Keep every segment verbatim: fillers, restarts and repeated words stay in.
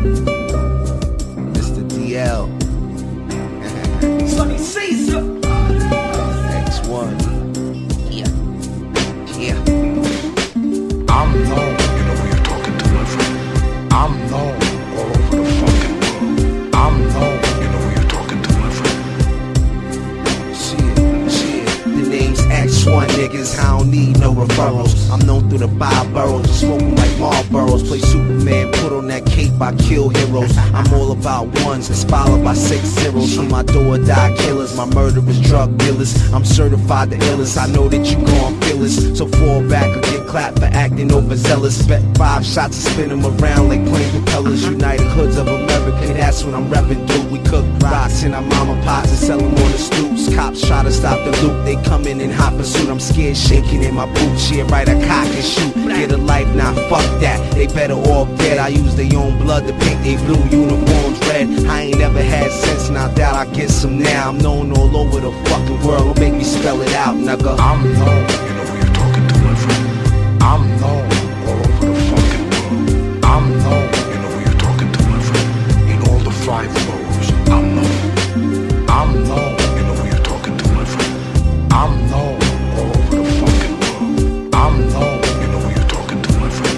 Mister D L. Sonny Caesar. X one. Yeah. Yeah. I'm known, you know who you're talking to, my friend. I'm known all over the fucking world. I'm known, you know who you're talking to, my friend. Shit, shit. The name's X one, niggas. I don't need no referrals. I'm known through the five boroughs. Smoking like Marlboros. Play Superman, put on that cape, I kill heroes. I'm all about ones, it's followed by six zeros. From my door die killers, my murderers, drug dealers. I'm certified the illest, I know that you gon' feel this. So fall back or get clapped for acting overzealous. Bet five shots and spin them around like plane propellers. United Hoods of America, that's what I'm reppin', dude. We cook rocks in our mama pots and sell them on the stoops. Cops try to stop the loop, they coming in hot pursuit. I'm scared shaking in my boots, yeah, right, I cock and shoot. Get a life, nah, fuck that, they better off dead. I use their own blood to paint they blue uniforms red. I ain't never had sense, now that I get some now. I'm known all over the fucking world, don't make me spell it out, nigga. I'm known, you know who you're talking to, my friend. I'm known all over the fucking world. I'm known, you know who you're talking to, my friend. In all the five boroughs, I'm known. I'm known, you know who you're talking to, my friend. I'm known all over the fucking world. I'm known, you know who you're talking to, my friend.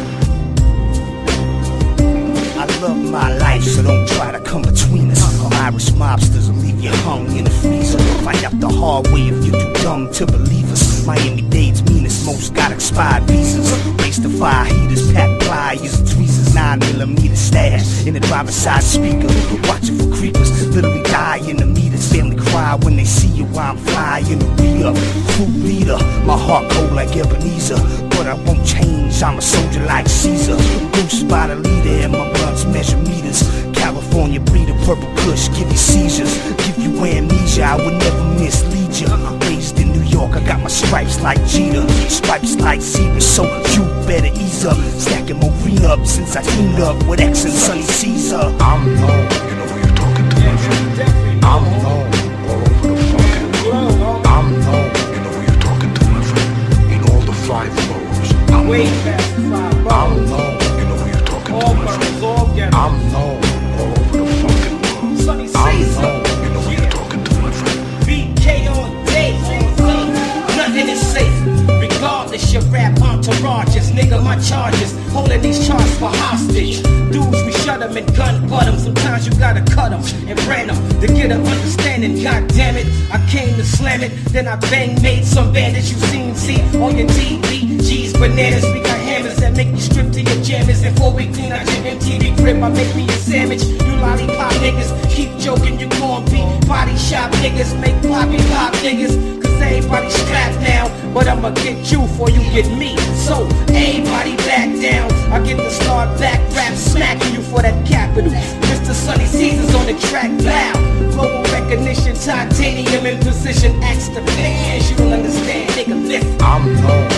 I love my life, so don't try to come between us. Irish mobsters will leave you hung in a freezer. Find out the hard way if you too dumb to believe us. Miami-Dade's meanest, most got expired visas. Race the fire heaters, pack pliers and tweezers. Nine millimeter stash in the driver's side speaker. Watching for creepers, literally die in the meters. Family cry when they see you while I'm flying the rear. Crew leader, my heart cold like Ebenezer. But I won't change, I'm a soldier like Caesar. Goose by the leader and my blunts measure meters. California breeder, purple kush, give you seizures, give you amnesia, I would never mislead you. Raised in New York, I got my stripes like Jeter, stripes like zebra, so you better ease up. Stacking more green up since I teamed up with X and Sonny Caesar. I'm known, you know who you're talking to, my friend. I'm known all over the fucking world. I'm known, you know who you're talking to, my friend. In all the five boroughs, I'm Way known. past the five boroughs. I'm known, you know who you're talking All to, my boroughs, friend. all ghettos. I'm known all over the fucking world. Sonny I'm Caesar. known, you know who you're talking to, my friend. B K all day, nothing is safe. Regardless, your rap entourages, nigga, my charges, holding these charges for hostage. Dudes, we shut them and gun butt them. Sometimes you gotta cut them and brand them to get an understanding. God damn it, I came to slam it, then I bang made some bandits you seen see on your T V. G's bananas, we got hammers that make you strip to your jammers. And before we clean out your M T V crib, I make me a sandwich. You lollipop niggas, keep joking, you gon' be body shop niggas, make poppy pop niggas. Everybody strapped now, but I'ma get you before you get me. So everybody back down. I get the start back rap smacking you for that capital. Mister Sonny Caesar's on the track loud. Global recognition, titanium in position. Ask the fans, you don't understand, nigga. Listen. I'm known.